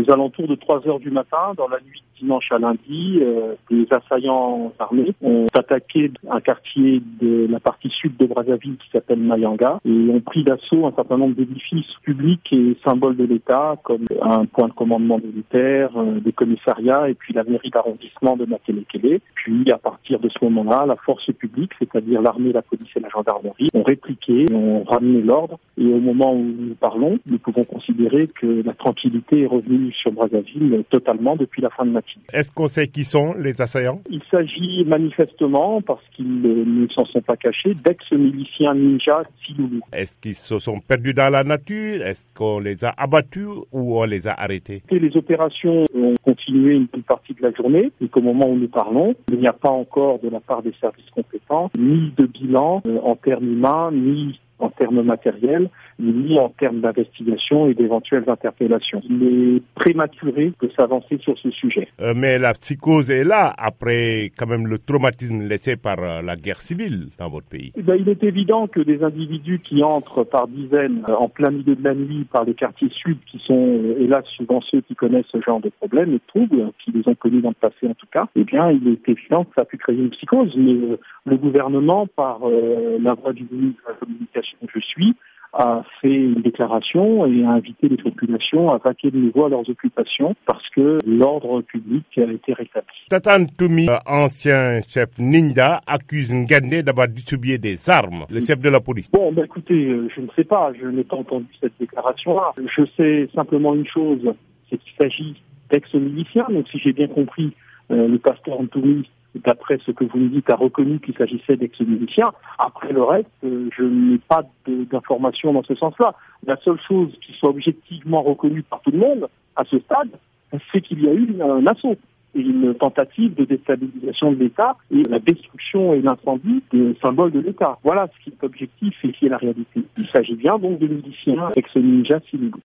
Aux alentours de 3 heures du matin, dans la nuit de dimanche à lundi, des assaillants armés ont attaqué un quartier de la partie sud de Brazzaville qui s'appelle Mayanga et ont pris d'assaut un certain nombre d'édifices publics et symboles de l'État comme un point de commandement militaire, des commissariats et puis la mairie d'arrondissement de Makelekele. Puis à partir de ce moment-là, la force publique, c'est-à-dire l'armée, la police et la gendarmerie, ont répliqué, ont ramené l'ordre et au moment où nous parlons, nous pouvons considérer que la tranquillité est revenue sur Brazzaville totalement depuis la fin de matinée. Est-ce qu'on sait qui sont les assaillants? Il s'agit manifestement, parce qu'ils ne s'en sont pas cachés, d'ex-miliciens ninja Tsilulu. Est-ce qu'ils se sont perdus dans la nature? Est-ce qu'on les a abattus ou on les a arrêtés? Les opérations ont continué une bonne partie de la journée et qu'au moment où nous parlons, il n'y a pas encore de la part des services compétents ni de bilan en termes humains, ni en termes matériels, ni en termes d'investigation et d'éventuelles interpellations. Il est prématuré de s'avancer sur ce sujet. Mais la psychose est là, après quand même le traumatisme laissé par la guerre civile dans votre pays. Il est évident que des individus qui entrent par dizaines en plein milieu de la nuit par les quartiers sud, qui sont hélas souvent ceux qui connaissent ce genre de problèmes et de troubles, qui les ont connus dans le passé en tout cas, il est évident que ça a pu créer une psychose. Mais le gouvernement, par la voix du ministre de la Communication que je suis, a fait une déclaration et a invité les populations à vaquer de nouveau à leurs occupations parce que l'ordre public a été rétabli. Tatan Toumi, ancien chef ninja, accuse Ngandé d'avoir distribué des armes, le chef de la police. Écoutez, je ne sais pas, je n'ai pas entendu cette déclaration-là. Je sais simplement une chose, c'est qu'il s'agit d'ex-miliciens, donc si j'ai bien compris, le pasteur Toumi, d'après ce que vous me dites, a reconnu qu'il s'agissait d'ex-miliciens. Après le reste, je n'ai pas d'informations dans ce sens-là. La seule chose qui soit objectivement reconnue par tout le monde, à ce stade, c'est qu'il y a eu un assaut et une tentative de déstabilisation de l'État et la destruction et l'incendie des symboles de l'État. Voilà ce qui est objectif et qui est la réalité. Il s'agit bien donc de miliciens ex-ninja Tsilulu.